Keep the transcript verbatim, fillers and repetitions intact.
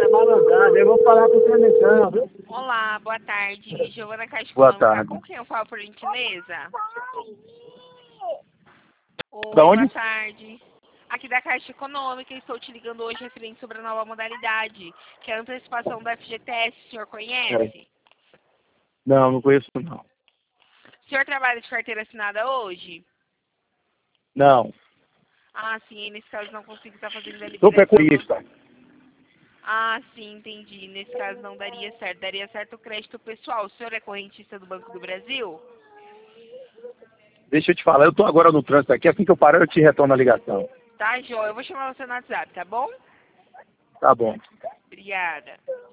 é malandragem. Eu vou falar com você então, viu? Olá, boa tarde. Giovana Caixa Boa Econômica. tarde. Com quem eu falo, por gentileza? Oi, Da onde? boa tarde. Aqui da Caixa Econômica, estou te ligando hoje referente sobre a nova modalidade, que é a antecipação do F G T S. O senhor conhece? Não, não conheço não. O senhor trabalha de carteira assinada hoje? Não. Ah, sim, nesse caso não consigo estar fazendo a Sou liberação. pecuarista. Ah, sim, entendi. Nesse caso não daria certo. Daria certo o crédito pessoal. O senhor é correntista do Banco do Brasil? Deixa eu te falar, eu tô agora no trânsito aqui, assim que eu parar eu te retorno a ligação. Tá, Jô. Eu vou chamar você no WhatsApp, tá bom? Tá bom. Obrigada.